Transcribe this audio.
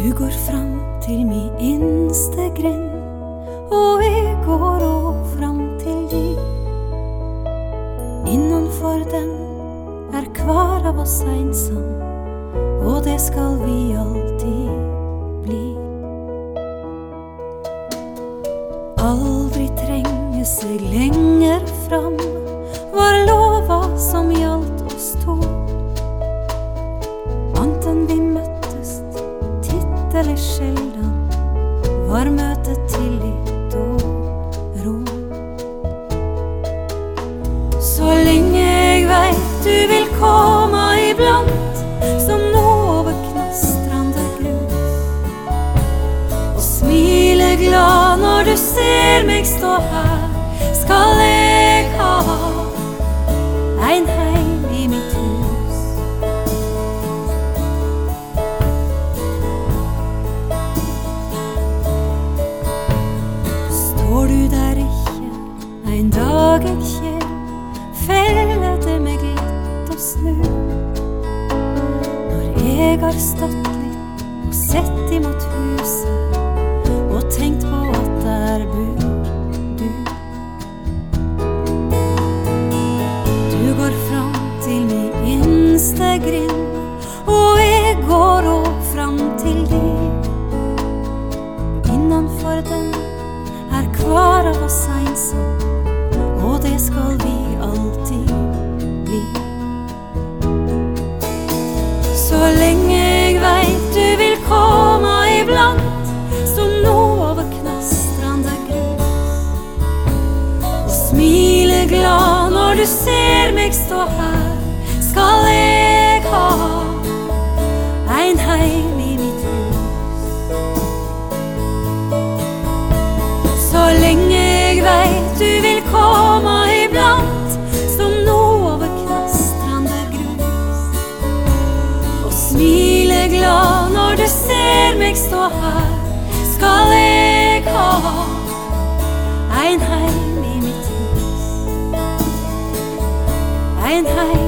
Du går fram til min inste grind, og jeg går også fram til di. Innenfor den hver av oss ensam, og det skal vi alltid bli. Aldri trenge seg lenger fram, var lova som gjaldt oss to. Anten vi møttes titt eller sjelden, var møtet tillit og ro. Så lenge jeg vet du vil komme iblant, som nå over knastrande grus, og smile glad når du ser meg stå her, skal jeg ha ein heim i mitt hus. Står du der ikke ein dag jeg kjem, feller det meg litt å snu. Når jeg har stått litt og sett imot huset, og tenkt på at der bor du. Du går fram til min inste grind, og jeg går også fram til di. Innenfor den hver av oss ensam, og det skal vi alltid bli. Så lenge jeg vet du vil komme iblant, som nå over knastrande grus, og smile glad når du ser meg stå her, skal jeg ha ein heim i mitt hus. Så lenge jeg vet du vil komme iblant, som nå over knastrande grus, og smile glad når du ser meg stå her, skal jeg ha ein heim i mitt hus. Ein heim